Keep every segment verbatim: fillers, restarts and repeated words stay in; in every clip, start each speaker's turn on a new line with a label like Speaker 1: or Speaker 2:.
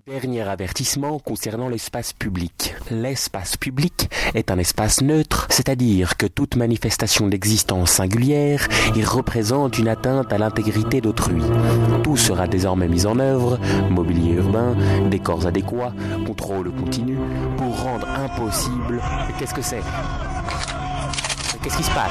Speaker 1: Dernier avertissement concernant l'espace public. L'espace public est un espace neutre, c'est-à-dire que toute manifestation d'existence singulière y représente une atteinte à l'intégrité d'autrui. Tout sera désormais mis en œuvre, mobilier urbain, décors adéquats, contrôle continu, pour rendre impossible... Mais qu'est-ce que c'est ? Qu'est-ce qui se passe ?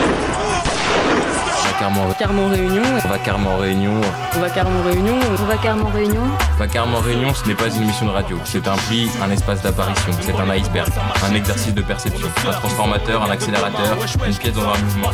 Speaker 2: On va carrément,
Speaker 3: carrément réunion.
Speaker 2: On va carrément réunion.
Speaker 3: On va carrément réunion.
Speaker 4: On va carrément réunion.
Speaker 2: On va carrément réunion, ce n'est pas une émission de radio. C'est un pli, un espace d'apparition. C'est un iceberg, un exercice de perception. Un transformateur, un accélérateur, une pièce dans un mouvement.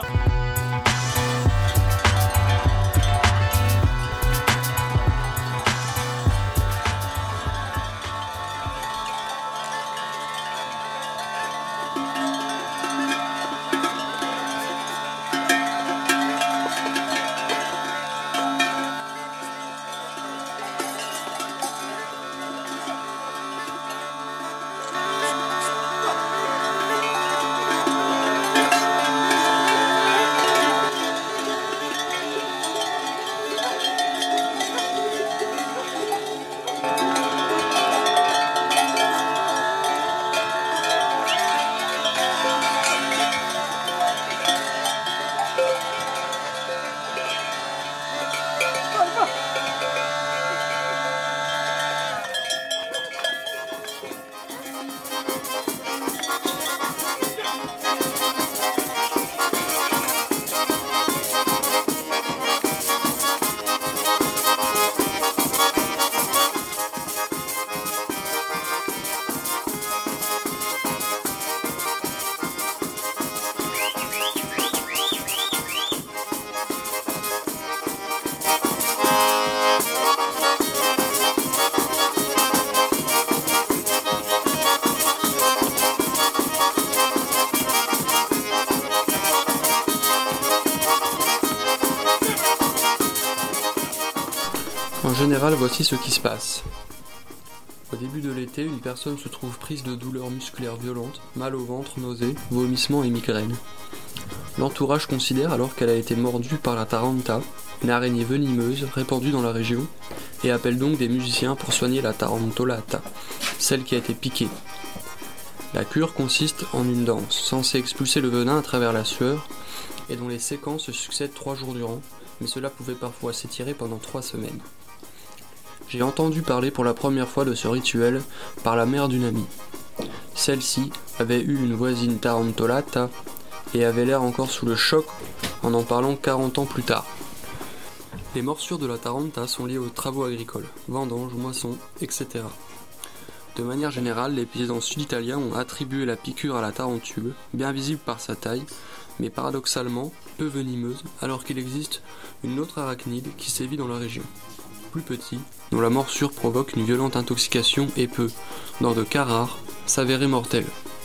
Speaker 5: En général, voici ce qui se passe. Au début de l'été, une personne se trouve prise de douleurs musculaires violentes, mal au ventre, nausées, vomissements et migraines. L'entourage considère alors qu'elle a été mordue par la taranta, une araignée venimeuse répandue dans la région, et appelle donc des musiciens pour soigner la tarantolata, celle qui a été piquée. La cure consiste en une danse, censée expulser le venin à travers la sueur, et dont les séquences se succèdent trois jours durant, mais cela pouvait parfois s'étirer pendant trois semaines. J'ai entendu parler pour la première fois de ce rituel par la mère d'une amie. Celle-ci avait eu une voisine tarantolata et avait l'air encore sous le choc en en parlant quarante ans plus tard. Les morsures de la taranta sont liées aux travaux agricoles, vendanges, moissons, et cetera. De manière générale, les paysans sud-italiens ont attribué la piqûre à la tarentule, bien visible par sa taille, mais paradoxalement peu venimeuse, alors qu'il existe une autre arachnide qui sévit dans la région. Plus petit, dont la morsure provoque une violente intoxication et peut, dans de cas rares, s'avérer mortelle.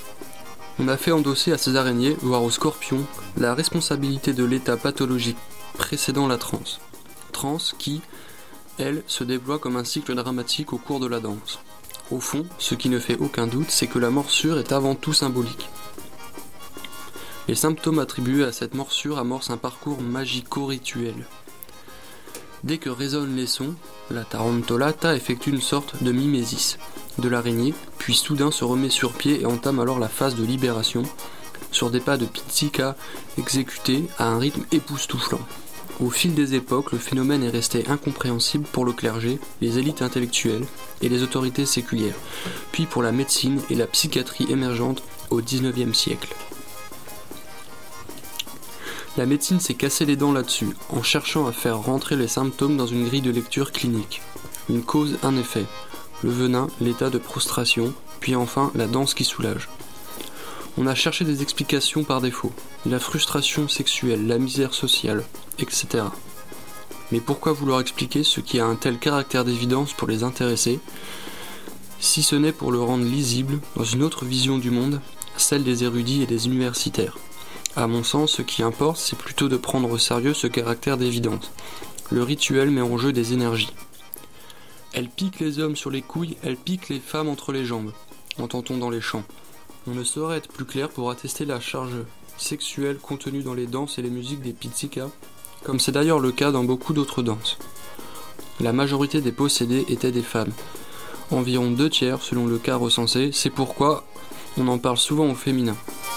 Speaker 5: On a fait endosser à ces araignées, voire aux scorpions, la responsabilité de l'état pathologique précédant la transe. Transe qui, elle, se déploie comme un cycle dramatique au cours de la danse. Au fond, ce qui ne fait aucun doute, c'est que la morsure est avant tout symbolique. Les symptômes attribués à cette morsure amorcent un parcours magico-rituel. Dès que résonnent les sons, la tarantolata effectue une sorte de mimésis de l'araignée, puis soudain se remet sur pied et entame alors la phase de libération, sur des pas de pizzica exécutés à un rythme époustouflant. Au fil des époques, le phénomène est resté incompréhensible pour le clergé, les élites intellectuelles et les autorités séculières, puis pour la médecine et la psychiatrie émergente au dix-neuvième siècle. La médecine s'est cassé les dents là-dessus, en cherchant à faire rentrer les symptômes dans une grille de lecture clinique. Une cause, un effet. Le venin, l'état de prostration, puis enfin la danse qui soulage. On a cherché des explications par défaut. La frustration sexuelle, la misère sociale, et cetera. Mais pourquoi vouloir expliquer ce qui a un tel caractère d'évidence pour les intéressés, si ce n'est pour le rendre lisible dans une autre vision du monde, celle des érudits et des universitaires. À mon sens, ce qui importe, c'est plutôt de prendre au sérieux ce caractère d'évidence. Le rituel met en jeu des énergies. Elle pique les hommes sur les couilles, elle pique les femmes entre les jambes, entend-on dans les chants. On ne saurait être plus clair pour attester la charge sexuelle contenue dans les danses et les musiques des pizzica, comme c'est d'ailleurs le cas dans beaucoup d'autres danses. La majorité des possédés étaient des femmes. Environ deux tiers selon le cas recensé, c'est pourquoi on en parle souvent au féminin.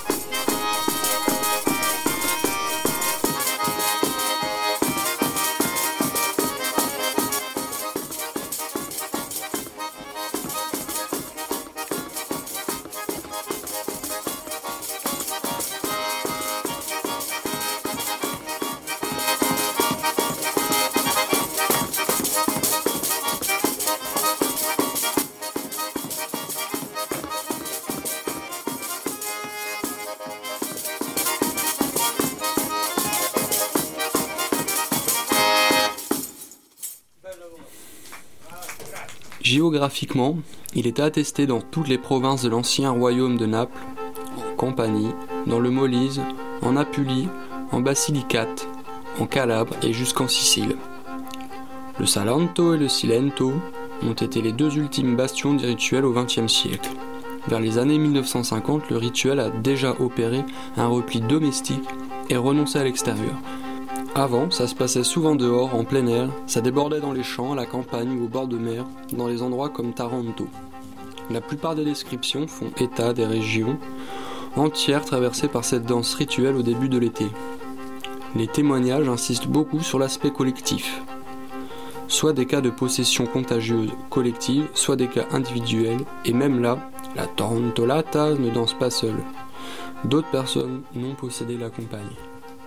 Speaker 5: Géographiquement, il est attesté dans toutes les provinces de l'ancien royaume de Naples, en Campanie, dans le Molise, en Apulie, en Basilicate, en Calabre et jusqu'en Sicile. Le Salento et le Cilento ont été les deux ultimes bastions des rituels au vingtième siècle. Vers les années mille neuf cent cinquante, le rituel a déjà opéré un repli domestique et renoncé à l'extérieur. Avant, ça se passait souvent dehors, en plein air, ça débordait dans les champs, à la campagne ou au bord de mer, dans les endroits comme Taranto. La plupart des descriptions font état des régions entières traversées par cette danse rituelle au début de l'été. Les témoignages insistent beaucoup sur l'aspect collectif. Soit des cas de possession contagieuse collective, soit des cas individuels, et même là, la Tarantolata ne danse pas seule. D'autres personnes non possédées l'accompagnent.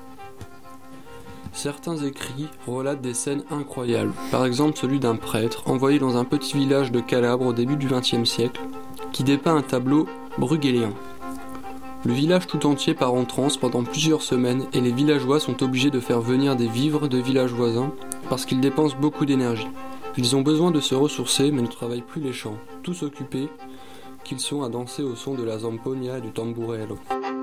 Speaker 5: Certains écrits relatent des scènes incroyables, par exemple celui d'un prêtre envoyé dans un petit village de Calabre au début du vingtième siècle, qui dépeint un tableau bruegélien. Le village tout entier part en transe pendant plusieurs semaines et les villageois sont obligés de faire venir des vivres de villages voisins parce qu'ils dépensent beaucoup d'énergie. Ils ont besoin de se ressourcer mais ne travaillent plus les champs, tous occupés qu'ils sont à danser au son de la zamponia et du tamburello.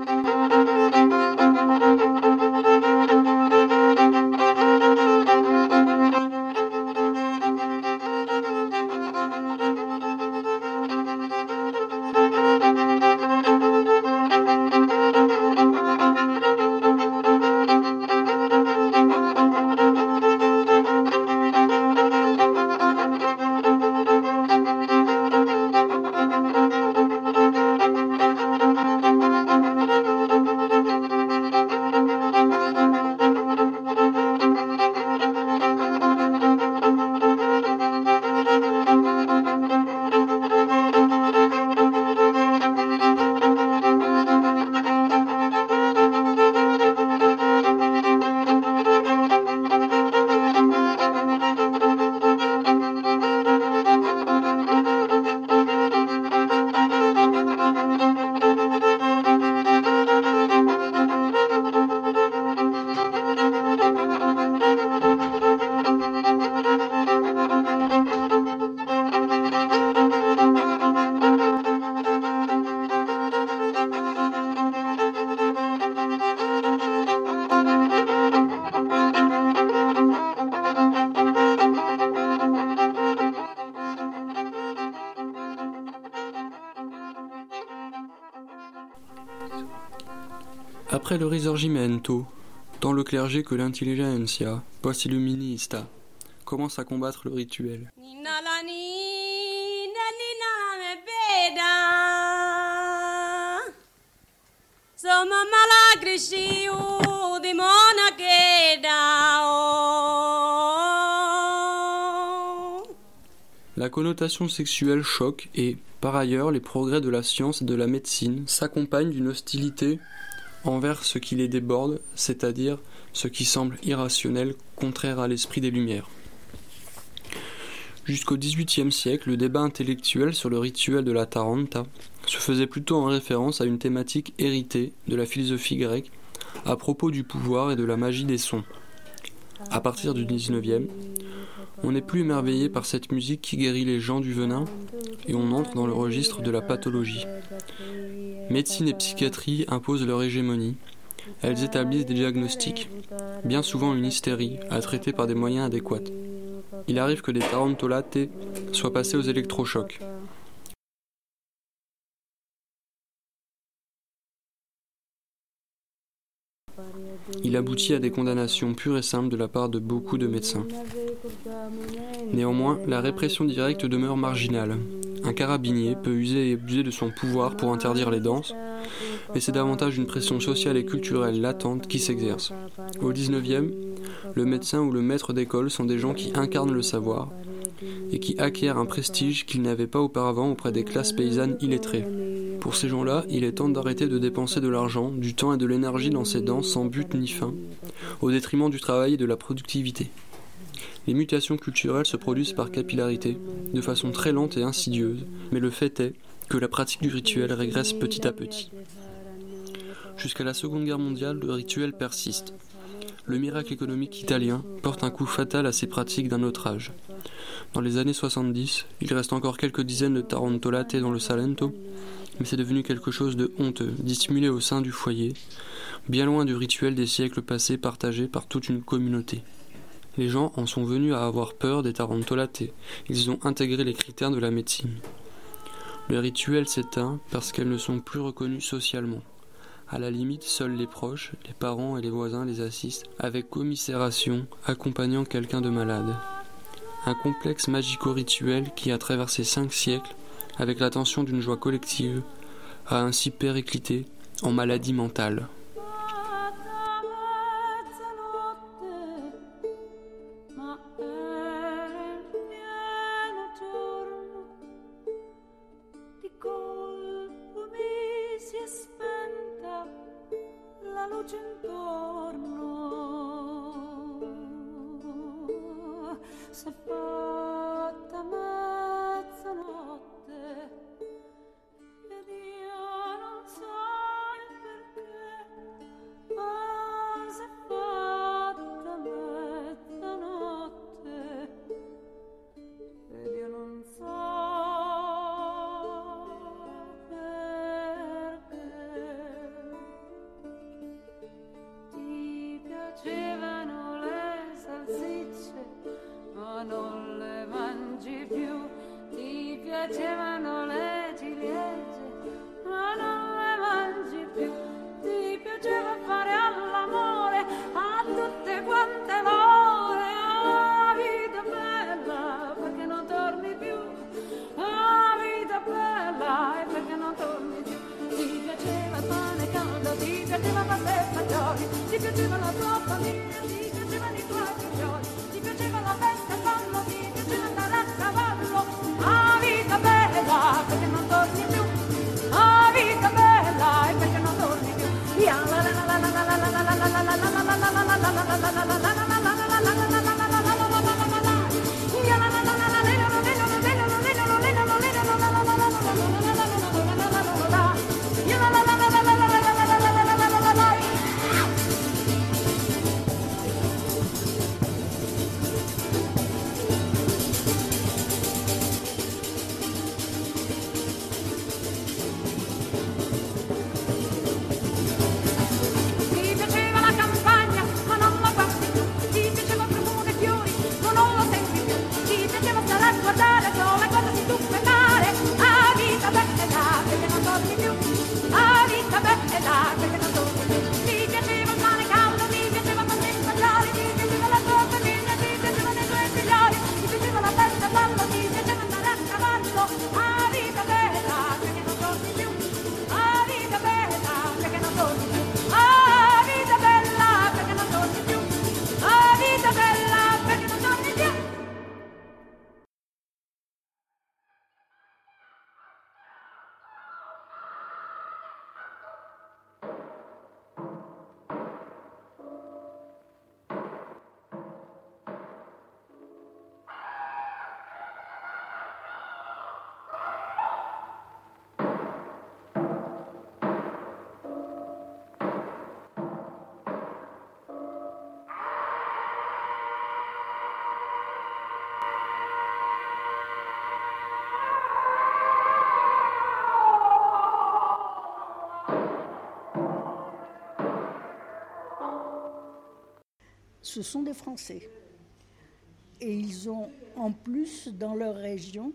Speaker 5: Après le Risorgimento, tant le clergé que l'intelligentsia, post illuminista, commencent à combattre le rituel. La connotation sexuelle choque et, par ailleurs, les progrès de la science et de la médecine s'accompagnent d'une hostilité envers ce qui les déborde, c'est-à-dire ce qui semble irrationnel, contraire à l'esprit des Lumières. Jusqu'au dix-huitième siècle, le débat intellectuel sur le rituel de la Taranta se faisait plutôt en référence à une thématique héritée de la philosophie grecque à propos du pouvoir et de la magie des sons. À partir du dix-neuvième, on n'est plus émerveillé par cette musique qui guérit les gens du venin et on entre dans le registre de la pathologie. Médecine et psychiatrie imposent leur hégémonie. Elles établissent des diagnostics, bien souvent une hystérie, à traiter par des moyens adéquats. Il arrive que des tarantolate soient passés aux électrochocs. il aboutit à des condamnations pures et simples de la part de beaucoup de médecins. Néanmoins, la répression directe demeure marginale. Un carabinier peut user et abuser de son pouvoir pour interdire les danses, mais c'est davantage une pression sociale et culturelle latente qui s'exerce. Au dix-neuvième, le médecin ou le maître d'école sont des gens qui incarnent le savoir et qui acquièrent un prestige qu'ils n'avaient pas auparavant auprès des classes paysannes illettrées. Pour ces gens-là, il est temps d'arrêter de dépenser de l'argent, du temps et de l'énergie dans ces danses sans but ni fin, au détriment du travail et de la productivité. Les mutations culturelles se produisent par capillarité, de façon très lente et insidieuse, mais le fait est que la pratique du rituel régresse petit à petit. Jusqu'à la Seconde Guerre mondiale, le rituel persiste. Le miracle économique italien porte un coup fatal à ces pratiques d'un autre âge. Dans les années soixante-dix, il reste encore quelques dizaines de tarantolate dans le Salento, mais c'est devenu quelque chose de honteux, dissimulé au sein du foyer, bien loin du rituel des siècles passés partagé par toute une communauté. Les gens en sont venus à avoir peur des tarantolate, ils ont intégré les critères de la médecine. Le rituel s'éteint parce qu'elles ne sont plus reconnues socialement. À la limite, seuls les proches, les parents et les voisins les assistent avec commisération, accompagnant quelqu'un de malade. Un complexe magico-rituel qui a traversé cinq siècles, avec l'attention d'une joie collective, a ainsi périclité en maladie mentale.
Speaker 3: Ce sont des Français. Et ils ont en plus dans leur région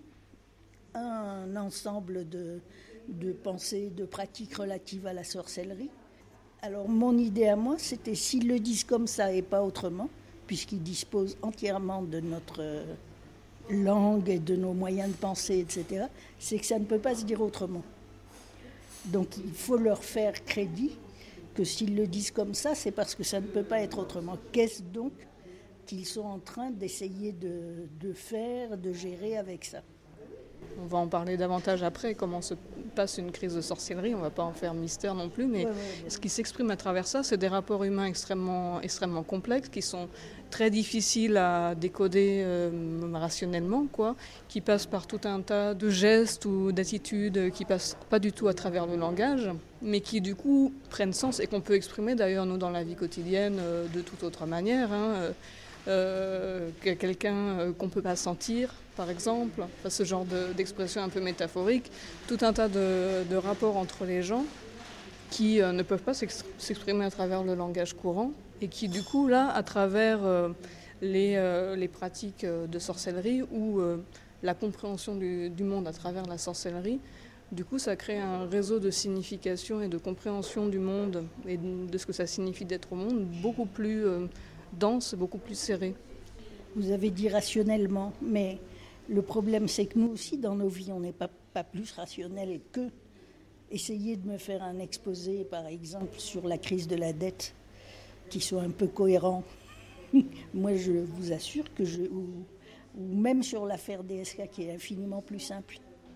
Speaker 3: un ensemble de, de pensées, de pratiques relatives à la sorcellerie, Alors mon idée à moi, c'était s'ils le disent comme ça et pas autrement, puisqu'ils disposent entièrement de notre langue et de nos moyens de penser, et cetera, c'est que ça ne peut pas se dire autrement. Donc il faut leur faire crédit que s'ils le disent comme ça, c'est parce que ça ne peut pas être autrement. Qu'est-ce donc qu'ils sont en train d'essayer de, de faire, de gérer avec ça ?
Speaker 4: On va en parler davantage après, comment se passe une crise de sorcellerie, on ne va pas en faire mystère non plus, mais ouais, ouais, ce qui s'exprime à travers ça, c'est des rapports humains extrêmement, extrêmement complexes, qui sont très difficiles à décoder euh, rationnellement, quoi, qui passent par tout un tas de gestes ou d'attitudes qui ne passent pas du tout à travers le langage, mais qui du coup prennent sens et qu'on peut exprimer d'ailleurs nous dans la vie quotidienne euh, de toute autre manière, hein, euh, Euh, quelqu'un euh, qu'on ne peut pas sentir, par exemple, enfin, ce genre de, d'expression un peu métaphorique, tout un tas de, de rapports entre les gens qui euh, ne peuvent pas s'exprimer à travers le langage courant et qui, du coup, là, à travers euh, les, euh, les pratiques de sorcellerie ou euh, la compréhension du, du monde à travers la sorcellerie, du coup, ça crée un réseau de signification et de compréhension du monde et de ce que ça signifie d'être au monde beaucoup plus euh, dense, beaucoup plus serré.
Speaker 3: Vous avez dit rationnellement, mais le problème c'est que nous aussi dans nos vies on n'est pas, pas plus rationnel que essayer de me faire un exposé par exemple sur la crise de la dette qui soit un peu cohérent. Moi je vous assure que je, ou, ou même sur l'affaire D S K qui est infiniment plus simple,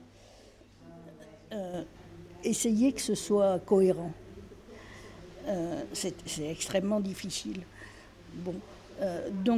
Speaker 3: euh, essayer que ce soit cohérent. Euh, c'est, c'est extrêmement difficile. Bon, euh, donc,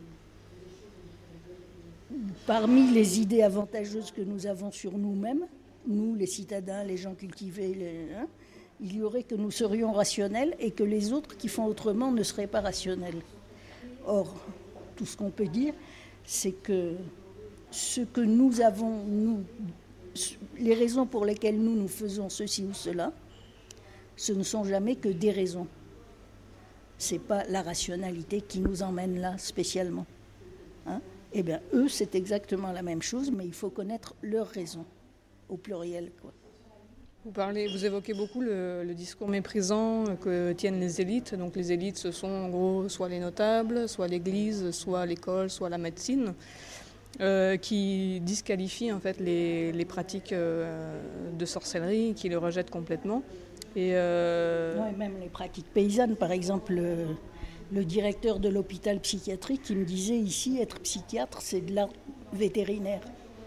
Speaker 3: parmi les idées avantageuses que nous avons sur nous-mêmes, nous, les citadins, les gens cultivés, les, hein, il y aurait que nous serions rationnels et que les autres qui font autrement ne seraient pas rationnels. Or, tout ce qu'on peut dire, c'est que ce que nous avons, nous, les raisons pour lesquelles nous, nous faisons ceci ou cela, ce ne sont jamais que des raisons. Ce n'est pas la rationalité qui nous emmène là spécialement. Hein ? Eh bien, eux, c'est exactement la même chose, mais il faut connaître leurs raisons, au pluriel, quoi.
Speaker 4: Vous parlez, vous évoquez beaucoup le, le discours méprisant que tiennent les élites. Donc les élites, ce sont en gros soit les notables, soit l'Église, soit l'école, soit la médecine, euh, qui disqualifient en fait les, les pratiques euh, de sorcellerie, qui les rejettent complètement. Et euh...
Speaker 3: ouais, même les pratiques paysannes, par exemple, le, le directeur de l'hôpital psychiatrique qui me disait ici, être psychiatre, c'est de l'art vétérinaire.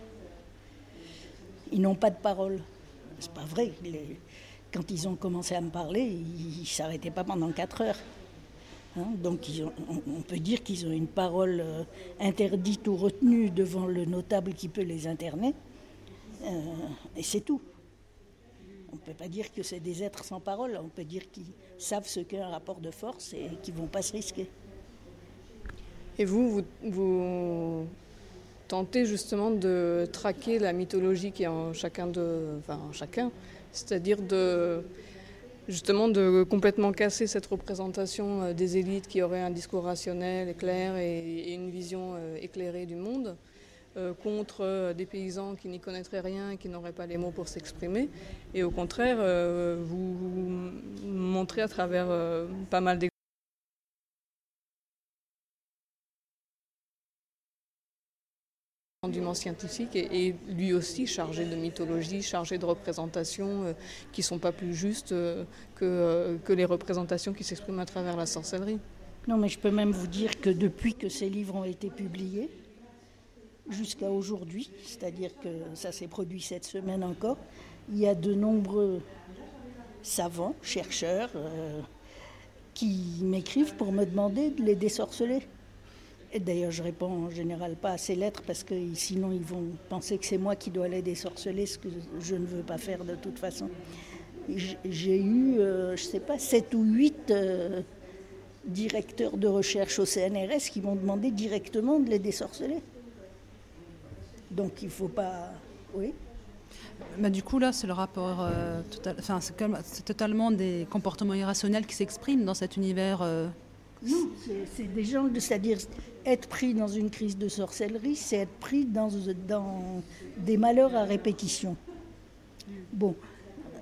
Speaker 3: Ils n'ont pas de parole. C'est pas vrai. Les, quand ils ont commencé à me parler, ils ne s'arrêtaient pas pendant quatre heures. Hein, donc ils ont, on, on peut dire qu'ils ont une parole euh, interdite ou retenue devant le notable qui peut les interner. Euh, et c'est tout. On ne peut pas dire que c'est des êtres sans parole, on peut dire qu'ils savent ce qu'est un rapport de force et qu'ils ne vont pas se risquer.
Speaker 4: Et vous, vous, vous tentez justement de traquer la mythologie qui est en chacun, de, enfin en chacun, c'est-à-dire de, justement de complètement casser cette représentation des élites qui auraient un discours rationnel, clair et, et une vision éclairée du monde, Euh, contre euh, des paysans qui n'y connaîtraient rien et qui n'auraient pas les mots pour s'exprimer. Et au contraire, euh, vous, vous montrez à travers euh, pas mal d'exemples du scientifique et, et lui aussi chargé de mythologie, chargé de représentations euh, qui ne sont pas plus justes euh, que, euh, que les représentations qui s'expriment à travers la sorcellerie.
Speaker 3: Non, mais je peux même vous dire que depuis que ces livres ont été publiés, jusqu'à aujourd'hui, c'est-à-dire que ça s'est produit cette semaine encore, il y a de nombreux savants, chercheurs, euh, qui m'écrivent pour me demander de les désorceler. Et d'ailleurs, je réponds en général pas à ces lettres parce que sinon ils vont penser que c'est moi qui dois les désorceler, ce que je ne veux pas faire de toute façon. J'ai eu, euh, je ne sais pas, sept ou huit euh, directeurs de recherche au C N R S qui m'ont demandé directement de les désorceler. Donc il ne faut pas... Oui.
Speaker 6: Bah, du coup, là, c'est le rapport... Euh, total... enfin, c'est, comme... c'est totalement des comportements irrationnels qui s'expriment dans cet univers... Euh...
Speaker 3: Non, c'est, c'est des gens... C'est-à-dire, être pris dans une crise de sorcellerie, c'est être pris dans, dans des malheurs à répétition. Bon,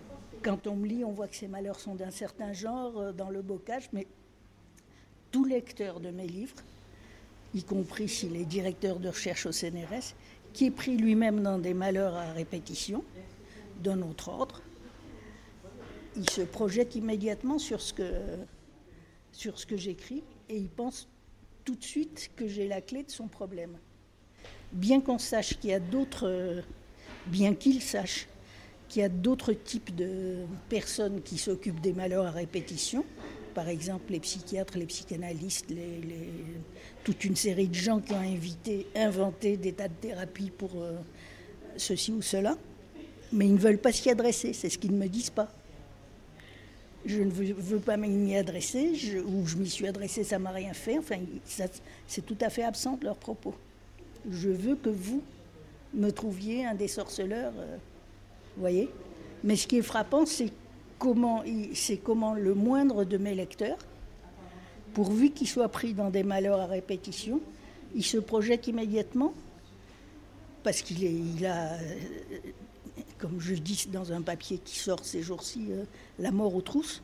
Speaker 3: quand on me lit, on voit que ces malheurs sont d'un certain genre euh, dans le bocage, mais tout lecteur de mes livres, y compris s'il est directeur de recherche au C N R S, qui est pris lui-même dans des malheurs à répétition, d'un autre ordre, il se projette immédiatement sur ce que, sur ce que j'écris et il pense tout de suite que j'ai la clé de son problème. Bien qu'on sache qu'il y a d'autres, bien qu'il sache qu'il y a d'autres types de personnes qui s'occupent des malheurs à répétition, par exemple les psychiatres, les psychanalystes, les, les, toute une série de gens qui ont invité, inventé des tas de thérapies pour euh, ceci ou cela, mais ils ne veulent pas s'y adresser, c'est ce qu'ils ne me disent pas. Je ne veux, veux pas m'y adresser, je, ou je m'y suis adressée, ça ne m'a rien fait, enfin ça, c'est tout à fait absent de leurs propos. Je veux que vous me trouviez un désorceleur, euh, vous voyez. Mais ce qui est frappant, c'est comment, c'est comment le moindre de mes lecteurs, pourvu qu'il soit pris dans des malheurs à répétition, il se projette immédiatement, parce qu'il est, il a, comme je dis dans un papier qui sort ces jours-ci, euh, la mort aux trousses.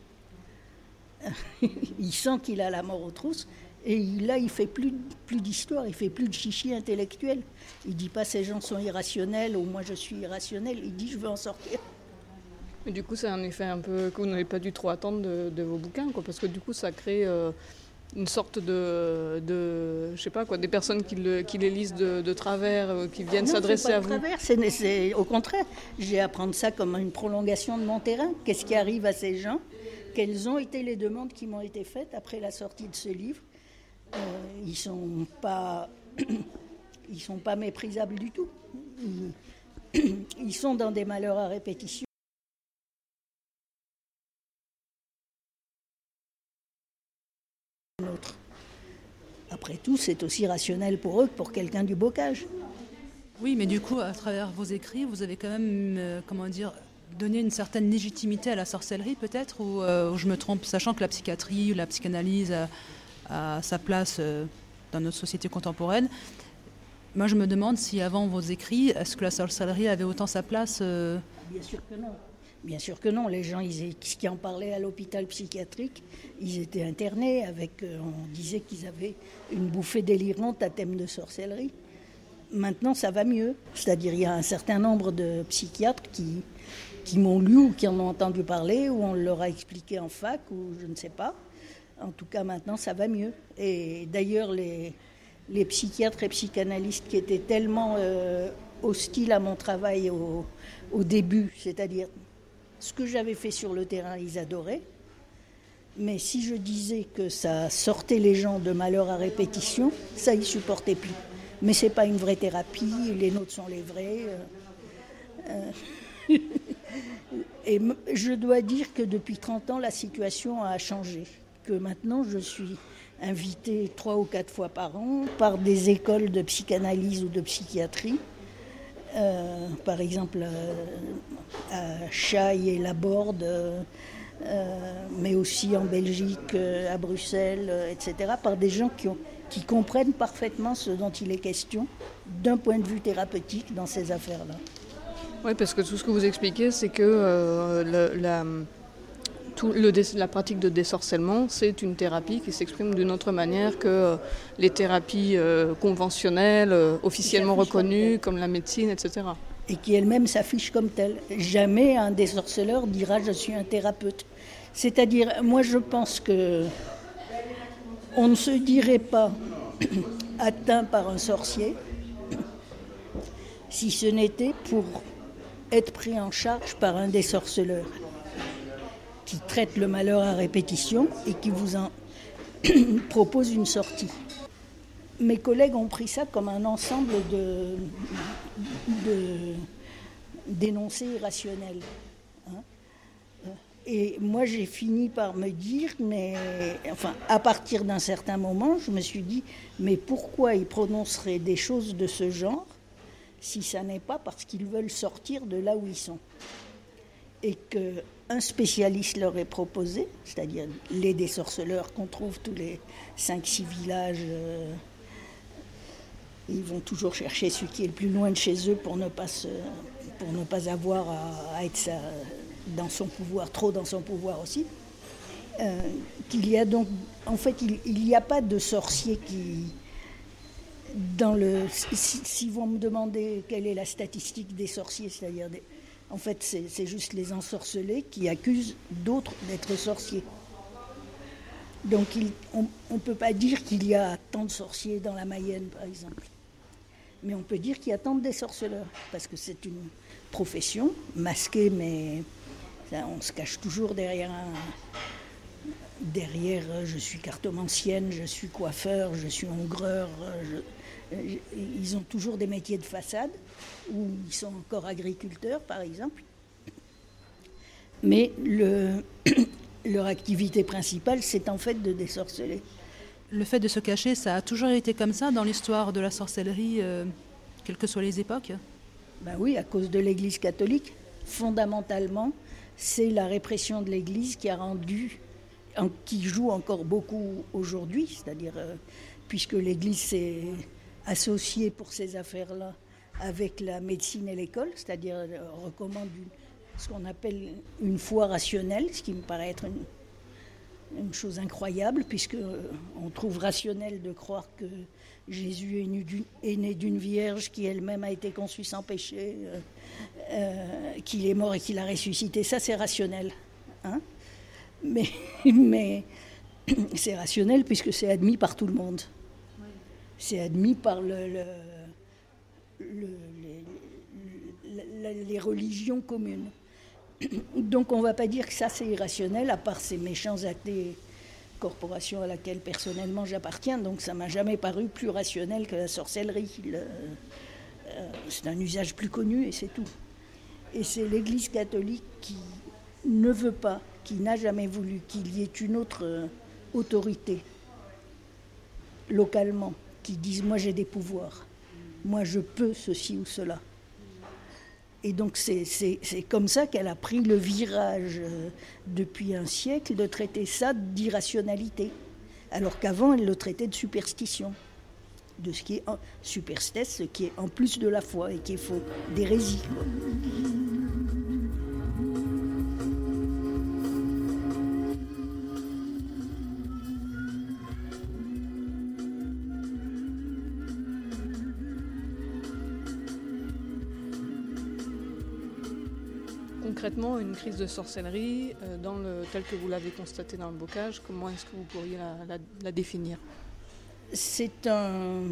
Speaker 3: Il sent qu'il a la mort aux trousses. Et là, il ne fait plus, plus d'histoire, il ne fait plus de chichi intellectuel. Il ne dit pas ces gens sont irrationnels ou moi je suis irrationnel. Il dit je veux en sortir.
Speaker 4: Et du coup, c'est un effet un peu que vous n'avez pas dû trop attendre de, de vos bouquins, quoi, parce que du coup, ça crée euh, une sorte de, de, je sais pas quoi, des personnes qui, le, qui les lisent de, de travers, euh, qui viennent non, s'adresser
Speaker 3: c'est pas
Speaker 4: à
Speaker 3: de
Speaker 4: vous.
Speaker 3: Travers, c'est, c'est, au contraire, j'ai à prendre ça comme une prolongation de mon terrain. Qu'est-ce qui arrive à ces gens ? Quelles ont été les demandes qui m'ont été faites après la sortie de ce livre ? Euh, ils sont pas, ils sont pas méprisables du tout. Ils, ils sont dans des malheurs à répétition. Après tout, c'est aussi rationnel pour eux que pour quelqu'un du bocage.
Speaker 6: Oui, mais du coup, à travers vos écrits, vous avez quand même, euh, comment dire, donné une certaine légitimité à la sorcellerie, peut-être, ou euh, je me trompe, sachant que la psychiatrie ou la psychanalyse a, a sa place euh, dans notre société contemporaine. Moi, je me demande si avant vos écrits, est-ce que la sorcellerie avait autant sa place euh...
Speaker 3: Bien sûr que non. Bien sûr que non. Les gens ils, qui en parlaient à l'hôpital psychiatrique, ils étaient internés avec, euh, on disait qu'ils avaient une bouffée délirante à thème de sorcellerie. Maintenant, ça va mieux. C'est-à-dire, il y a un certain nombre de psychiatres qui, qui m'ont lu ou qui en ont entendu parler, ou on leur a expliqué en fac, ou je ne sais pas. En tout cas, maintenant, ça va mieux. Et d'ailleurs, les, les psychiatres et psychanalystes qui étaient tellement euh, hostiles à mon travail au, au début, c'est-à-dire ce que j'avais fait sur le terrain, ils adoraient. Mais si je disais que ça sortait les gens de malheur à répétition, ça, ils ne supportaient plus. Mais ce n'est pas une vraie thérapie, les nôtres sont les vrais. Euh, euh, et je dois dire que depuis trente ans, la situation a changé. Que maintenant, je suis invitée trois ou quatre fois par an par des écoles de psychanalyse ou de psychiatrie. Euh, par exemple, euh, à Chaille et Laborde, euh, euh, mais aussi en Belgique, euh, à Bruxelles, euh, et cetera, par des gens qui, ont, qui comprennent parfaitement ce dont il est question d'un point de vue thérapeutique dans ces affaires-là.
Speaker 4: Oui, parce que tout ce que vous expliquez, c'est que euh, le, la, tout le, la pratique de désorcellement, c'est une thérapie qui s'exprime d'une autre manière que euh, les thérapies euh, conventionnelles, euh, officiellement reconnues, comme, comme la médecine, et cetera.
Speaker 3: Et qui elle-même s'affiche comme telle. Jamais un désorceleur dira « je suis un thérapeute ». C'est-à-dire, moi je pense que on ne se dirait pas atteint par un sorcier si ce n'était pour être pris en charge par un désorceleur qui traite le malheur à répétition et qui vous en propose une sortie. Mes collègues ont pris ça comme un ensemble de, de d'énoncés irrationnels. Hein. Et moi, j'ai fini par me dire, mais enfin, à partir d'un certain moment, je me suis dit, mais pourquoi ils prononceraient des choses de ce genre si ça n'est pas parce qu'ils veulent sortir de là où ils sont. Et qu'un spécialiste leur est proposé, c'est-à-dire les désorceleurs qu'on trouve tous les cinq six villages, euh, ils vont toujours chercher celui qui est le plus loin de chez eux pour ne pas, se, pour ne pas avoir à, à être sa, dans son pouvoir, trop dans son pouvoir aussi, euh, qu'il y a donc, en fait, il n'y a pas de sorcier qui, dans le, si, si vous me demandez quelle est la statistique des sorciers, c'est-à-dire, des, en fait, c'est, c'est juste les ensorcelés qui accusent d'autres d'être sorciers. Donc, il, on ne peut pas dire qu'il y a tant de sorciers dans la Mayenne, par exemple. Mais on peut dire qu'il y a tant de désorceleurs, parce que c'est une profession masquée, mais ça, on se cache toujours derrière un, derrière je suis cartomancienne, je suis coiffeur, je suis ongreur. Je, je, ils ont toujours des métiers de façade, ou ils sont encore agriculteurs, par exemple. Mais le, leur activité principale, c'est en fait de désorceler.
Speaker 6: Le fait de se cacher, ça a toujours été comme ça dans l'histoire de la sorcellerie, euh, quelles que soient les époques ?
Speaker 3: Ben oui, à cause de l'Église catholique. Fondamentalement, c'est la répression de l'Église qui a rendu, en, qui joue encore beaucoup aujourd'hui, c'est-à-dire euh, puisque l'Église s'est associée pour ces affaires-là avec la médecine et l'école, c'est-à-dire euh, recommande une, ce qu'on appelle une foi rationnelle, ce qui me paraît être une Une chose incroyable, puisqu'on trouve rationnel de croire que Jésus est, nu d'une, est né d'une vierge qui elle-même a été conçue sans péché, euh, euh, qu'il est mort et qu'il a ressuscité. Ça, c'est rationnel. Hein, mais, mais c'est rationnel puisque c'est admis par tout le monde. Oui. C'est admis par le, le, le, les, les, les religions communes. Donc on ne va pas dire que ça c'est irrationnel, à part ces méchants athées, corporation à laquelle personnellement j'appartiens, donc ça ne m'a jamais paru plus rationnel que la sorcellerie. Le, euh, c'est un usage plus connu et c'est tout. Et c'est l'Église catholique qui ne veut pas, qui n'a jamais voulu qu'il y ait une autre euh, autorité, localement, qui dise « moi j'ai des pouvoirs, moi je peux ceci ou cela ». Et donc c'est, c'est, c'est comme ça qu'elle a pris le virage euh, depuis un siècle de traiter ça d'irrationalité, alors qu'avant elle le traitait de superstition, de ce qui est en, superstesse, ce qui est en plus de la foi et qui est faux, d'hérésie.
Speaker 4: Concrètement, une crise de sorcellerie, euh, dans le, telle que vous l'avez constatée dans le bocage, comment est-ce que vous pourriez la, la, la définir ?
Speaker 3: C'est un,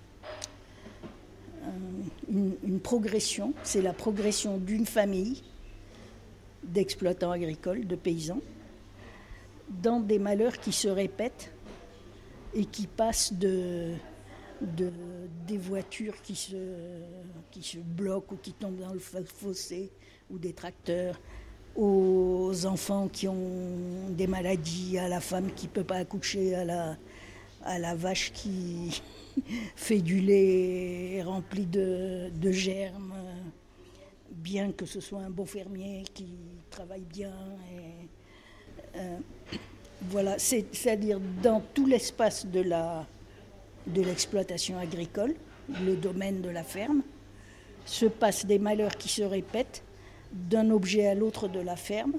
Speaker 3: un, une, une progression, c'est la progression d'une famille d'exploitants agricoles, de paysans, dans des malheurs qui se répètent et qui passent de, de, des voitures qui se, qui se bloquent ou qui tombent dans le fossé, ou des tracteurs, aux enfants qui ont des maladies, à la femme qui ne peut pas accoucher, à la, à la vache qui fait du lait rempli de, de germes, bien que ce soit un bon fermier qui travaille bien. Et, euh, voilà, c'est, c'est-à-dire dans tout l'espace de, la, de l'exploitation agricole, le domaine de la ferme, se passent des malheurs qui se répètent d'un objet à l'autre de la ferme,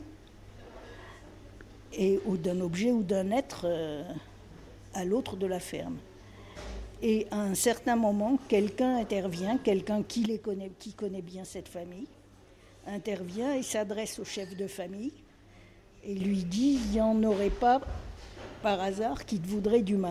Speaker 3: et, ou d'un objet ou d'un être euh, à l'autre de la ferme. Et à un certain moment, quelqu'un intervient, quelqu'un qui, les connaît, qui connaît bien cette famille, intervient et s'adresse au chef de famille et lui dit « il n'y en aurait pas par hasard qui te voudrait du mal ».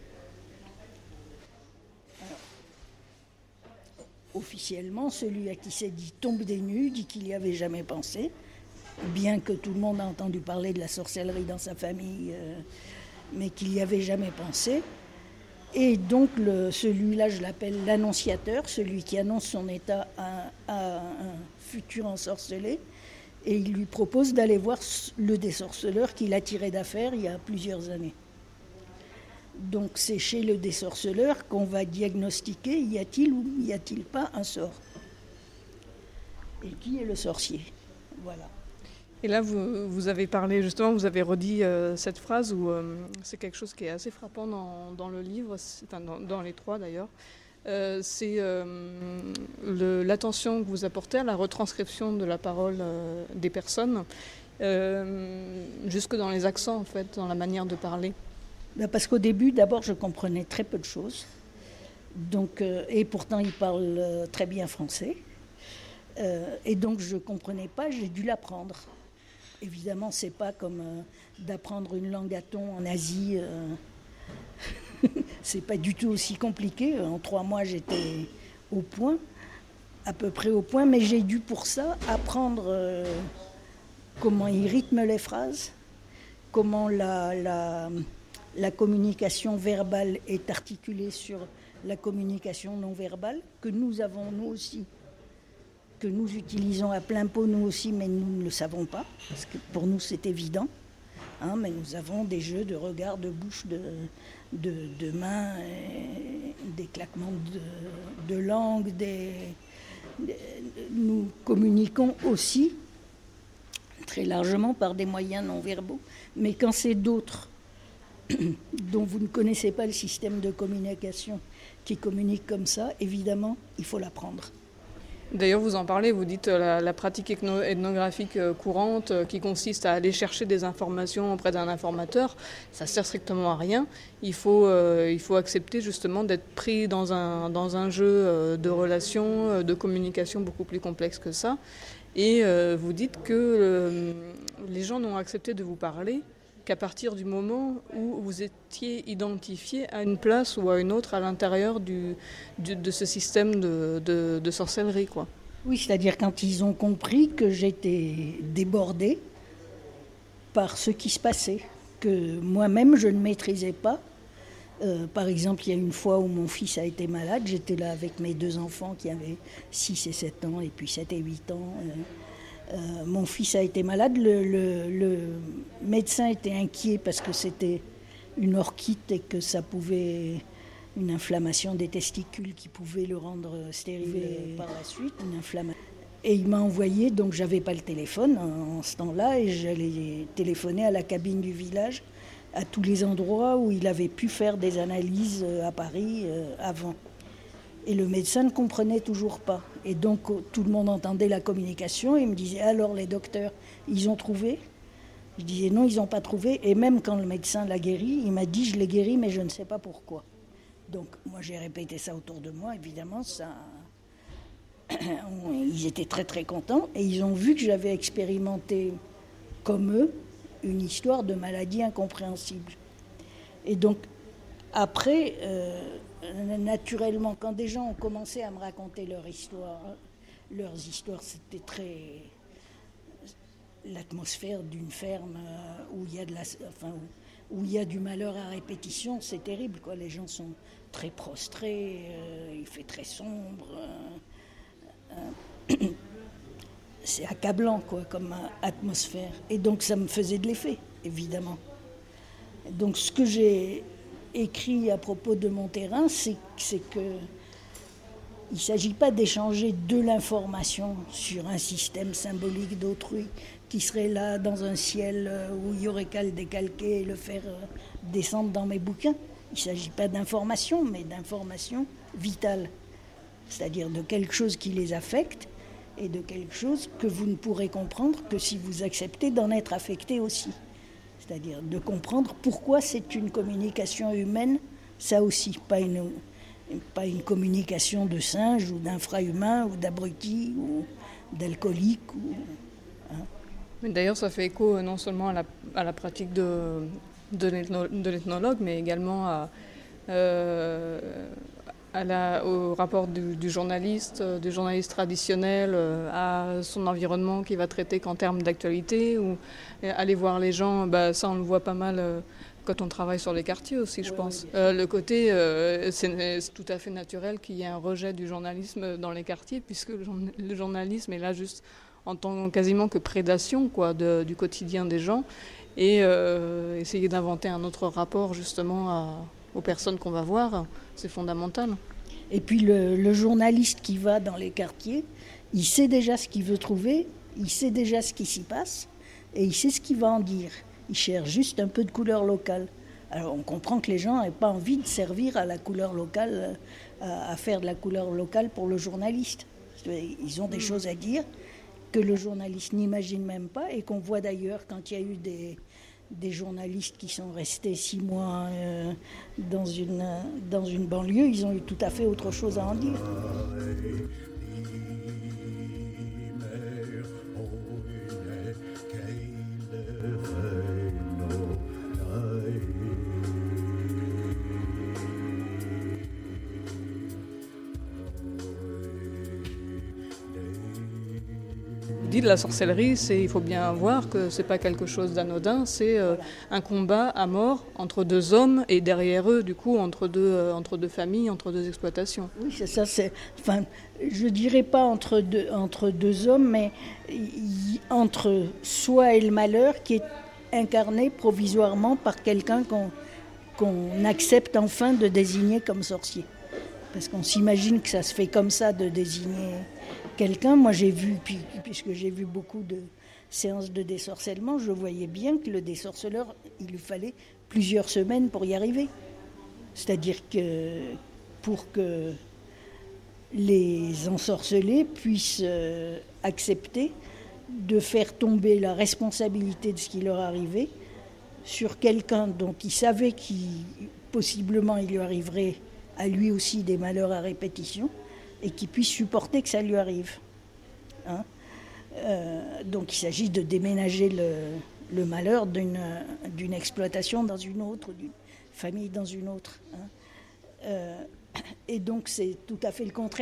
Speaker 3: Officiellement, celui à qui c'est dit tombe des nues, dit qu'il n'y avait jamais pensé, bien que tout le monde a entendu parler de la sorcellerie dans sa famille, euh, mais qu'il n'y avait jamais pensé. Et donc le, celui-là, je l'appelle l'annonciateur, celui qui annonce son état à, à un futur ensorcelé, et il lui propose d'aller voir le désorceleur qu'il a tiré d'affaire il y a plusieurs années. Donc c'est chez le désorceleur qu'on va diagnostiquer y a-t-il ou y a-t-il pas un sort. Et qui est le sorcier ? Voilà.
Speaker 4: Et là, vous, vous avez parlé, justement, vous avez redit euh, cette phrase où euh, c'est quelque chose qui est assez frappant dans, dans le livre, c'est, enfin, dans, dans les trois d'ailleurs. Euh, c'est euh, le, l'attention que vous apportez à la retranscription de la parole euh, des personnes, euh, jusque dans les accents, en fait, dans la manière de parler.
Speaker 3: Ben parce qu'au début, d'abord, je comprenais très peu de choses. Donc, euh, et pourtant, ils parlent euh, très bien français. Euh, et donc, je ne comprenais pas, j'ai dû l'apprendre. Évidemment, ce n'est pas comme euh, d'apprendre une langue à ton en Asie. Euh, c'est pas du tout aussi compliqué. En trois mois, j'étais au point, à peu près au point, mais j'ai dû pour ça apprendre euh, comment ils rythment les phrases, comment la, la, la communication verbale est articulée sur la communication non verbale, que nous avons nous aussi, que nous utilisons à plein pot nous aussi, mais nous ne le savons pas, parce que pour nous c'est évident. Hein, mais nous avons des jeux de regard, de bouche, de, de, de mains, des claquements de, de langue. Des, des, nous communiquons aussi très largement par des moyens non verbaux. Mais quand c'est d'autres dont vous ne connaissez pas le système de communication qui communiquent comme ça, évidemment, il faut l'apprendre.
Speaker 4: D'ailleurs, vous en parlez, vous dites la, la pratique ethnographique courante qui consiste à aller chercher des informations auprès d'un informateur, ça sert strictement à rien. Il faut, euh, il faut accepter justement d'être pris dans un, dans un jeu de relations, de communication beaucoup plus complexe que ça. Et euh, vous dites que euh, les gens n'ont accepté de vous parler qu'à partir du moment où vous étiez identifié à une place ou à une autre à l'intérieur du, du, de ce système de, de, de sorcellerie, quoi.
Speaker 3: Oui, c'est-à-dire quand ils ont compris que j'étais débordée par ce qui se passait, que moi-même je ne maîtrisais pas. Euh, par exemple, il y a une fois où mon fils a été malade, j'étais là avec mes deux enfants qui avaient six et sept ans, et puis sept et huit ans. Euh, Euh, mon fils a été malade, le, le, le médecin était inquiet parce que c'était une orchite et que ça pouvait, une inflammation des testicules qui pouvait le rendre stérile par la suite, une inflammation. Et il m'a envoyé, donc j'avais pas le téléphone en, en ce temps-là, et j'allais téléphoner à la cabine du village, à tous les endroits où il avait pu faire des analyses à Paris euh, avant. Et le médecin ne comprenait toujours pas. Et donc, tout le monde entendait la communication et me disait « Alors, les docteurs, ils ont trouvé ?» Je disais « Non, ils n'ont pas trouvé. » Et même quand le médecin l'a guéri, il m'a dit « Je l'ai guéri, mais je ne sais pas pourquoi. » Donc, moi, j'ai répété ça autour de moi. Évidemment, ça... ils étaient très, très contents. Et ils ont vu que j'avais expérimenté, comme eux, une histoire de maladie incompréhensible. Et donc, après... Euh, naturellement, quand des gens ont commencé à me raconter leur histoire, leurs histoires, c'était très... L'atmosphère d'une ferme où il y a de la... enfin, où il y a du malheur à répétition, c'est terrible, quoi. Les gens sont très prostrés, euh, il fait très sombre. Euh, euh, c'est accablant, quoi, comme atmosphère. Et donc, ça me faisait de l'effet, évidemment. Donc, ce que j'ai écrit à propos de mon terrain, c'est, c'est que il ne s'agit pas d'échanger de l'information sur un système symbolique d'autrui qui serait là dans un ciel où il y aurait qu'à le décalquer et le faire descendre dans mes bouquins. Il ne s'agit pas d'information, mais d'information vitale, c'est-à-dire de quelque chose qui les affecte et de quelque chose que vous ne pourrez comprendre que si vous acceptez d'en être affecté aussi. C'est-à-dire de comprendre pourquoi c'est une communication humaine, ça aussi, pas une, pas une communication de singe ou d'infra-humain ou d'abruti ou d'alcoolique. Ou, hein.
Speaker 4: Mais d'ailleurs, ça fait écho non seulement à la, à la pratique de, de, l'ethno, de l'ethnologue, mais également à, euh, à la, au rapport du, du journaliste, du journaliste traditionnel, à son environnement qui va traiter qu'en termes d'actualité, ou aller voir les gens, bah, ça on le voit pas mal euh, quand on travaille sur les quartiers aussi, je ouais, pense. Oui, euh, le côté, euh, c'est, c'est tout à fait naturel qu'il y ait un rejet du journalisme dans les quartiers, puisque le, le journalisme est là juste en tant quasiment que prédation, quoi, de, du quotidien des gens, et euh, essayer d'inventer un autre rapport justement à, aux personnes qu'on va voir, c'est fondamental.
Speaker 3: Et puis le, le journaliste qui va dans les quartiers, il sait déjà ce qu'il veut trouver, il sait déjà ce qui s'y passe, et il sait ce qu'il va en dire. Il cherche juste un peu de couleur locale. Alors on comprend que les gens n'aient pas envie de servir à la couleur locale à, à faire de la couleur locale pour le journaliste. Ils ont des choses à dire que le journaliste n'imagine même pas et qu'on voit d'ailleurs quand il y a eu des, des journalistes qui sont restés six mois euh, dans, une, dans une banlieue, ils ont eu tout à fait autre chose à en dire.
Speaker 4: Dit de la sorcellerie, c'est, il faut bien voir que c'est pas quelque chose d'anodin, c'est euh, un combat à mort entre deux hommes et derrière eux, du coup, entre deux, euh, entre deux familles, entre deux exploitations.
Speaker 3: Oui, c'est ça. C'est, enfin, je dirais pas entre deux, entre deux hommes, mais y, entre soi et le malheur qui est incarné provisoirement par quelqu'un qu'on, qu'on accepte enfin de désigner comme sorcier. Parce qu'on s'imagine que ça se fait comme ça de désigner quelqu'un. Moi, j'ai vu, puis, puisque j'ai vu beaucoup de séances de désorcellement, je voyais bien que le désorceleur, il lui fallait plusieurs semaines pour y arriver. C'est-à-dire que pour que les ensorcelés puissent euh, accepter de faire tomber la responsabilité de ce qui leur arrivait sur quelqu'un dont ils savaient qu'il, possiblement, il lui arriverait à lui aussi des malheurs à répétition, et qui puisse supporter que ça lui arrive. Hein euh, donc il s'agit de déménager le, le malheur d'une, d'une exploitation dans une autre, d'une famille dans une autre. Hein euh, et donc c'est tout à fait le contraire.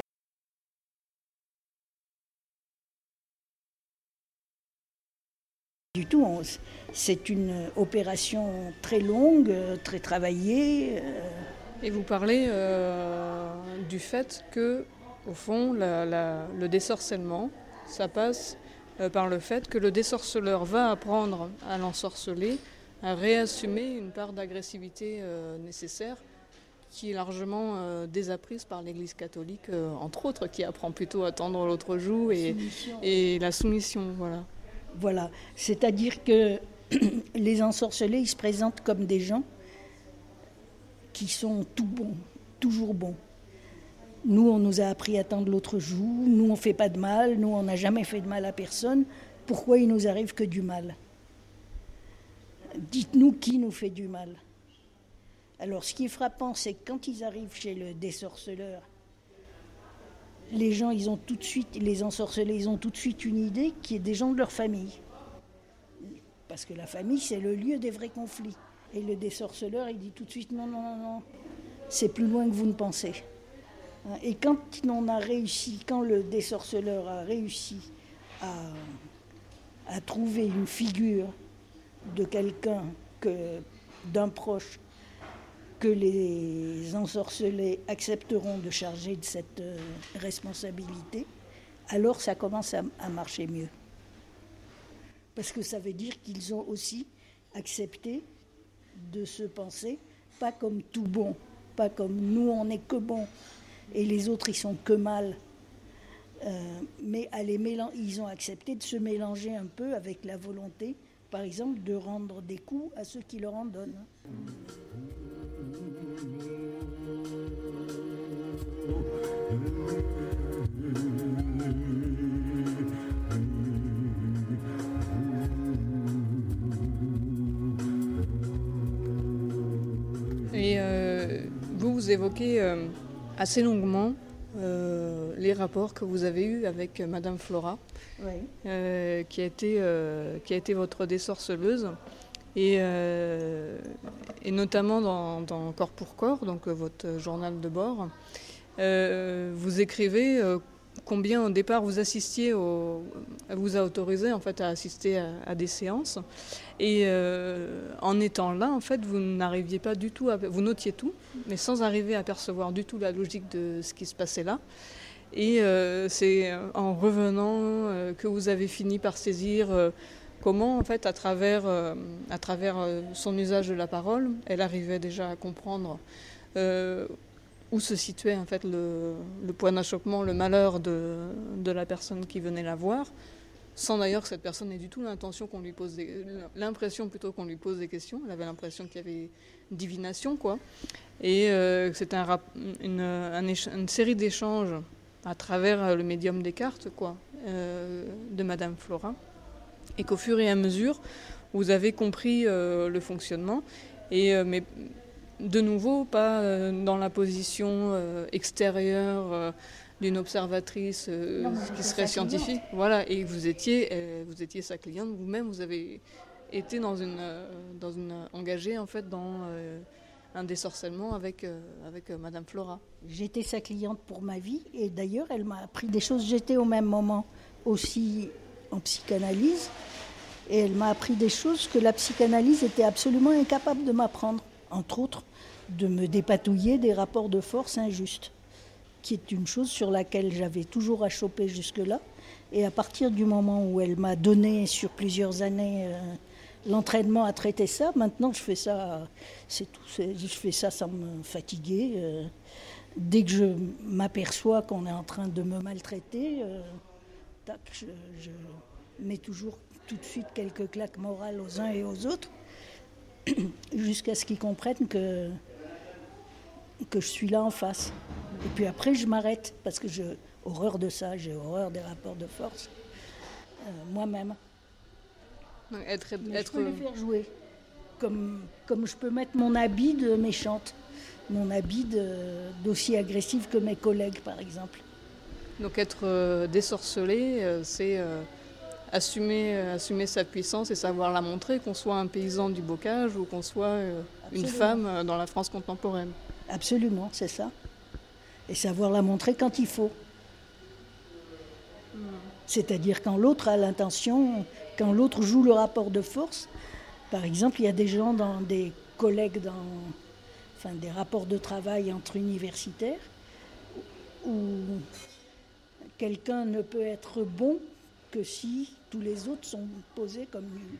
Speaker 3: Du tout, on, c'est une opération très longue, très travaillée. Euh,
Speaker 4: Et vous parlez euh, du fait que, au fond, la, la, le désorcellement, ça passe euh, par le fait que le désorceleur va apprendre à l'ensorceler à réassumer une part d'agressivité euh, nécessaire qui est largement euh, désapprise par l'Église catholique, euh, entre autres, qui apprend plutôt à tendre l'autre joue et, et la soumission. Voilà.
Speaker 3: Voilà, c'est-à-dire que les ensorcelés, ils se présentent comme des gens qui sont tout bons, toujours bons. Nous, on nous a appris à tendre l'autre joue, nous, on ne fait pas de mal, nous, on n'a jamais fait de mal à personne. Pourquoi il nous arrive que du mal ? Dites-nous qui nous fait du mal. Alors, ce qui est frappant, c'est que quand ils arrivent chez le désorceleur, les gens, ils ont tout de suite, les ensorcelés, ils ont tout de suite une idée qui est des gens de leur famille. Parce que la famille, c'est le lieu des vrais conflits. Et le désorceleur, il dit tout de suite, non, non, non, non, c'est plus loin que vous ne pensez. Et quand on a réussi, quand le désorceleur a réussi à, à trouver une figure de quelqu'un, que, d'un proche, que les ensorcelés accepteront de charger de cette euh, responsabilité, alors ça commence à, à marcher mieux. Parce que ça veut dire qu'ils ont aussi accepté de se penser, pas comme tout bon, pas comme nous on n'est que bon et les autres ils sont que mal, euh, mais à les mélan- ils ont accepté de se mélanger un peu avec la volonté, par exemple, de rendre des coups à ceux qui leur en donnent.
Speaker 4: Et euh, vous, vous évoquez euh, assez longuement euh, les rapports que vous avez eus avec Madame Flora,
Speaker 3: Oui.
Speaker 4: euh, qui, a été, euh, qui a été votre désorceleuse, et, euh, et notamment dans, dans Corps pour Corps, donc votre journal de bord. Euh, vous écrivez euh, combien au départ vous assistiez, au, vous a autorisé en fait à assister à, à des séances, et euh, en étant là en fait vous n'arriviez pas du tout, à, vous notiez tout, mais sans arriver à percevoir du tout la logique de ce qui se passait là. Et euh, c'est en revenant euh, que vous avez fini par saisir euh, comment en fait à travers, euh, à travers euh, son usage de la parole, elle arrivait déjà à comprendre euh, où se situait en fait le, le point d'achoppement, le malheur de, de la personne qui venait la voir, sans d'ailleurs que cette personne n'ait du tout l'intention qu'on lui pose des, l'impression plutôt qu'on lui pose des questions. Elle avait l'impression qu'il y avait divination, quoi. Et euh, que c'était un rap, une, un écha- une série d'échanges à travers le médium des cartes, quoi, euh, de Madame Flora. Et qu'au fur et à mesure, vous avez compris euh, le fonctionnement. Et, euh, mais de nouveau, pas euh, dans la position euh, extérieure euh, d'une observatrice euh, non, qui serait scientifique. Cliente. Voilà, et vous étiez, euh, vous étiez sa cliente vous-même. Vous avez été dans une, euh, dans une engagée en fait dans euh, un désorcellement avec euh, avec euh, Madame Flora.
Speaker 3: J'étais sa cliente pour ma vie, et d'ailleurs, elle m'a appris des choses. J'étais au même moment aussi en psychanalyse, et elle m'a appris des choses que la psychanalyse était absolument incapable de m'apprendre. Entre autres, de me dépatouiller des rapports de force injustes, qui est une chose sur laquelle j'avais toujours achoppé jusque-là. Et à partir du moment où elle m'a donné sur plusieurs années euh, l'entraînement à traiter ça, maintenant je fais ça, c'est tout, c'est, je fais ça sans me fatiguer. Euh, dès que je m'aperçois qu'on est en train de me maltraiter, euh, tac, je, je mets toujours tout de suite quelques claques morales aux uns et aux autres, jusqu'à ce qu'ils comprennent que, que je suis là en face. Et puis après, je m'arrête, parce que j'ai horreur de ça, j'ai horreur des rapports de force, euh, moi-même.
Speaker 4: Être,
Speaker 3: Mais
Speaker 4: être...
Speaker 3: je peux les faire jouer, comme, comme je peux mettre mon habit de méchante, mon habit de, d'aussi agressive que mes collègues, par exemple.
Speaker 4: Donc être euh, désorcelé, euh, c'est euh, assumer, euh, assumer sa puissance et savoir la montrer, qu'on soit un paysan du bocage ou qu'on soit euh, une femme euh, dans la France contemporaine.
Speaker 3: Absolument, c'est ça. Et savoir la montrer quand il faut. Mmh. C'est-à-dire quand l'autre a l'intention, quand l'autre joue le rapport de force. Par exemple, il y a des gens, dans des collègues, dans enfin, des rapports de travail entre universitaires, où quelqu'un ne peut être bon que si tous les autres sont posés comme nuls.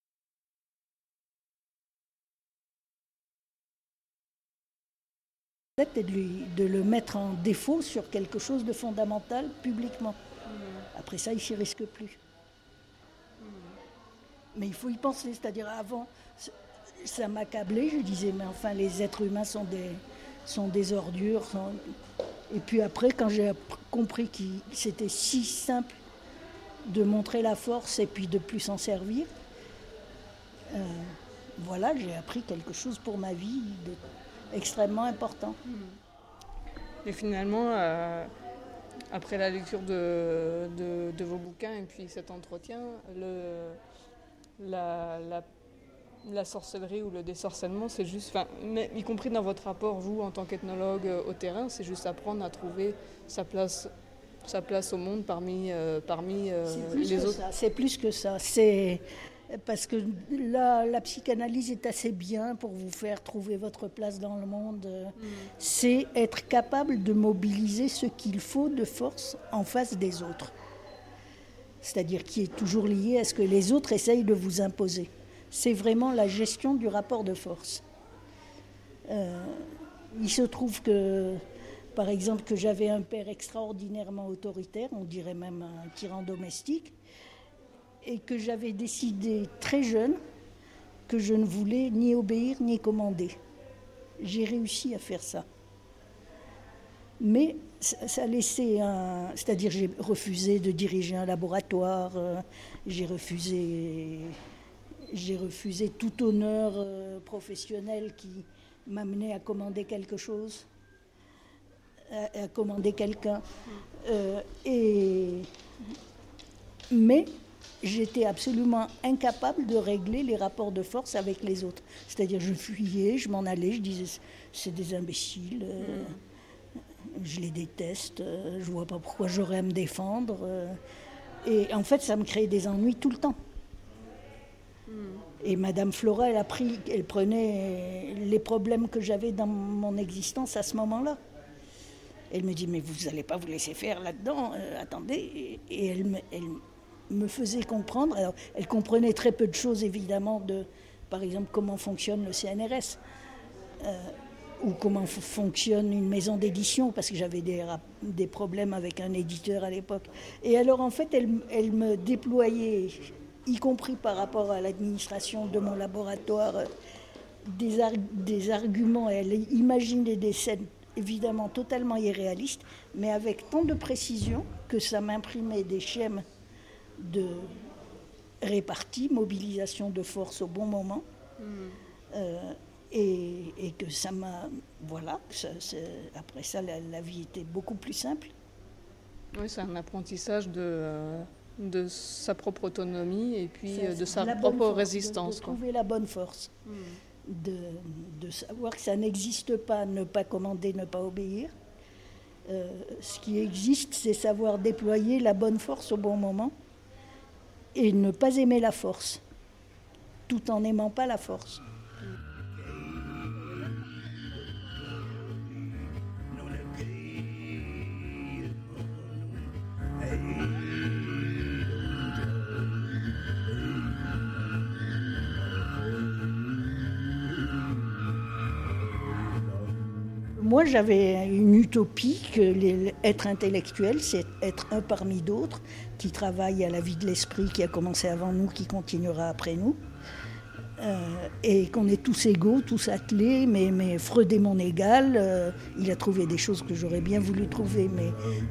Speaker 3: Et de, lui, de le mettre en défaut sur quelque chose de fondamental publiquement. Mmh. Après ça, il ne s'y risque plus. Mmh. Mais il faut y penser, c'est-à-dire avant, ça m'accablait, je disais, mais enfin, les êtres humains sont des, sont des ordures. Sont... Et puis après, quand j'ai compris que c'était si simple de montrer la force et puis de plus s'en servir, euh, voilà, j'ai appris quelque chose pour ma vie de... extrêmement important.
Speaker 4: Et finalement, euh, après la lecture de, de, de vos bouquins et puis cet entretien, le, la, la, la sorcellerie ou le désorcellement, c'est juste, enfin, mais, y compris dans votre rapport, vous, en tant qu'ethnologue au terrain, c'est juste apprendre à trouver sa place, sa place au monde parmi, euh, parmi euh, les autres.
Speaker 3: Ça, c'est plus que ça. C'est... Parce que là, la psychanalyse est assez bien pour vous faire trouver votre place dans le monde. Mmh. C'est être capable de mobiliser ce qu'il faut de force en face des autres. C'est-à-dire qui est toujours lié à ce que les autres essayent de vous imposer. C'est vraiment la gestion du rapport de force. Euh, il se trouve que, par exemple, que j'avais un père extraordinairement autoritaire, on dirait même un tyran domestique, et que j'avais décidé très jeune que je ne voulais ni obéir ni commander. J'ai réussi à faire ça. Mais ça laissait un... C'est-à-dire j'ai refusé de diriger un laboratoire, euh, j'ai refusé, j'ai refusé tout honneur euh, professionnel qui m'amenait à commander quelque chose, à, à commander quelqu'un. Euh, et... Mais... j'étais absolument incapable de régler les rapports de force avec les autres. C'est-à-dire, je fuyais, je m'en allais, je disais, c'est des imbéciles, euh, mmh. je les déteste, euh, je ne vois pas pourquoi j'aurais à me défendre. Euh, et en fait, ça me créait des ennuis tout le temps. Mmh. Et Madame Flora, elle a pris, elle prenait les problèmes que j'avais dans mon existence à ce moment-là. Elle me dit, mais vous n'allez pas vous laisser faire là-dedans, euh, attendez. Et elle me... Elle, me faisait comprendre. Alors, elle comprenait très peu de choses, évidemment, de, par exemple, comment fonctionne le C N R S. Euh, ou comment f- fonctionne une maison d'édition, parce que j'avais des, rap- des problèmes avec un éditeur à l'époque. Et alors, en fait, elle, elle me déployait, y compris par rapport à l'administration de mon laboratoire, des, ar- des arguments. Elle imaginait des scènes évidemment totalement irréalistes, mais avec tant de précision que ça m'imprimait des schèmes de répartie, mobilisation de force au bon moment. Mmh. Euh, et, et que ça m'a... Voilà, ça, après ça, la, la vie était beaucoup plus simple.
Speaker 4: Oui, c'est un apprentissage de, de sa propre autonomie et puis ça, de sa
Speaker 3: la
Speaker 4: propre
Speaker 3: force,
Speaker 4: résistance.
Speaker 3: De, de trouver la bonne force. Mmh. De, de savoir que ça n'existe pas, ne pas commander, ne pas obéir. Euh, ce qui existe, c'est savoir déployer la bonne force au bon moment et ne pas aimer la force, tout en n'aimant pas la force. Moi, j'avais une utopie que les, être intellectuel, c'est être un parmi d'autres, qui travaille à la vie de l'esprit, qui a commencé avant nous, qui continuera après nous, euh, et qu'on est tous égaux, tous attelés, mais, mais Freud est mon égal, euh, il a trouvé des choses que j'aurais bien voulu trouver, mais...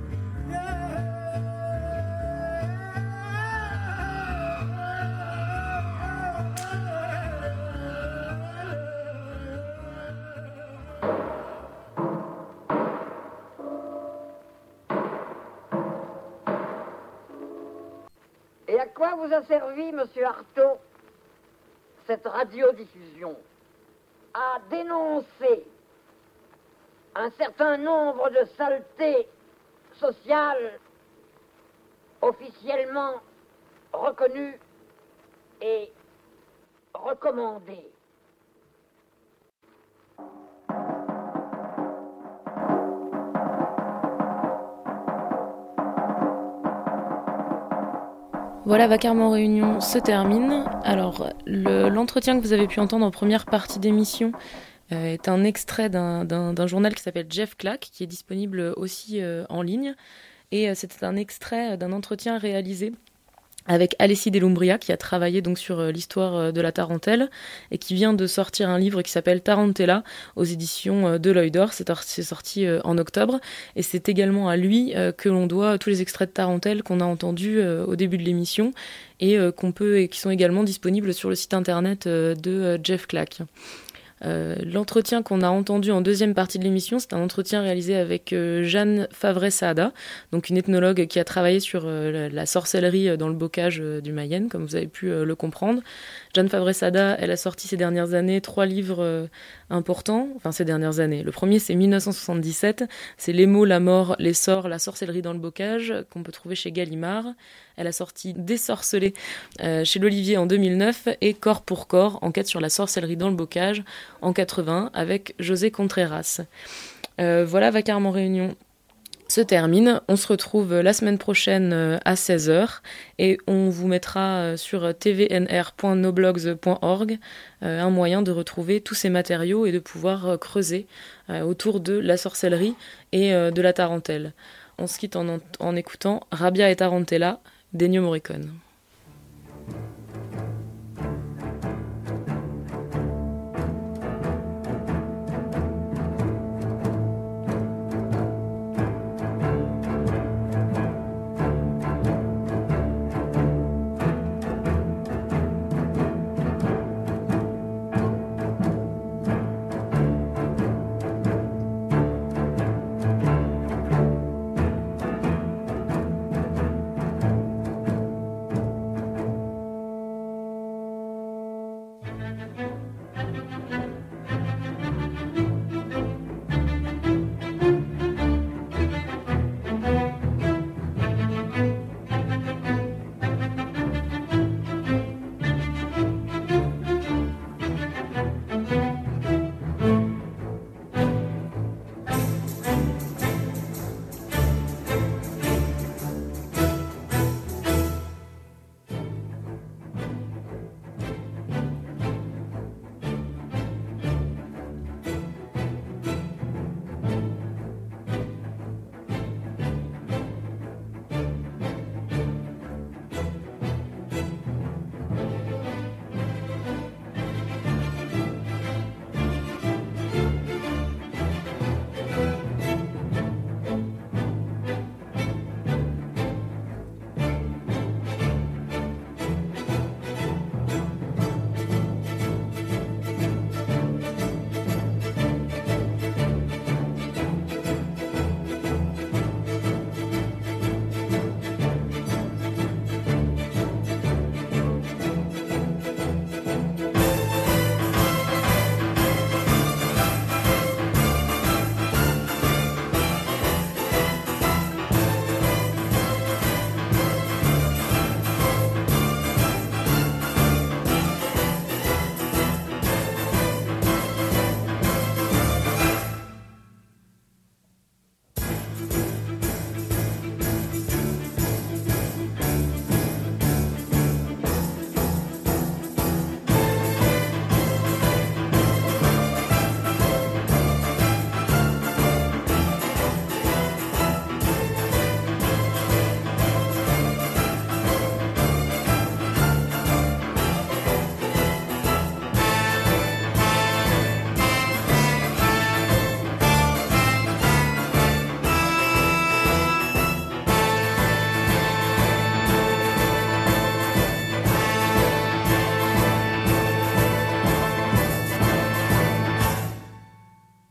Speaker 7: Et à quoi vous a servi, monsieur Artaud, cette radiodiffusion? À dénoncer un certain nombre de saletés sociales officiellement reconnues et recommandées.
Speaker 8: Voilà, Vacarme en réunion se termine. Alors, le, l'entretien que vous avez pu entendre en première partie d'émission euh, est un extrait d'un, d'un, d'un journal qui s'appelle Jeff Clack, qui est disponible aussi euh, en ligne. Et euh, c'était un extrait d'un entretien réalisé avec Alessi Delumbria, qui a travaillé donc sur euh, l'histoire de la tarentelle et qui vient de sortir un livre qui s'appelle Tarantella aux éditions euh, de l'Œil d'Or. C'est, c'est sorti euh, en octobre et c'est également à lui euh, que l'on doit tous les extraits de tarentelle qu'on a entendus euh, au début de l'émission et euh, qu'on peut et qui sont également disponibles sur le site internet euh, de euh, Jeff Clack. Euh, l'entretien qu'on a entendu en deuxième partie de l'émission, c'est un entretien réalisé avec euh, Jeanne Favret-Saada, donc une ethnologue qui a travaillé sur euh, la, la sorcellerie dans le bocage euh, du Mayenne, comme vous avez pu euh, le comprendre. Jeanne Favret-Saada, elle a sorti ces dernières années trois livres euh, importants, enfin ces dernières années. Le premier, c'est dix-neuf cent soixante-dix-sept, c'est Les mots, la mort, les sorts, la sorcellerie dans le bocage, qu'on peut trouver chez Gallimard. Elle a sorti Désorcelé euh, chez l'Olivier en deux mille neuf et Corps pour corps, enquête sur la sorcellerie dans le bocage en quatre-vingts avec José Contreras. Euh, voilà, Vacarme en réunion se termine. On se retrouve la semaine prochaine à seize heures et on vous mettra sur t v n r point noblogs point org un moyen de retrouver tous ces matériaux et de pouvoir creuser autour de la sorcellerie et de la tarentelle. On se quitte en, en écoutant Rabia et Tarantella d'Ennio Morricone.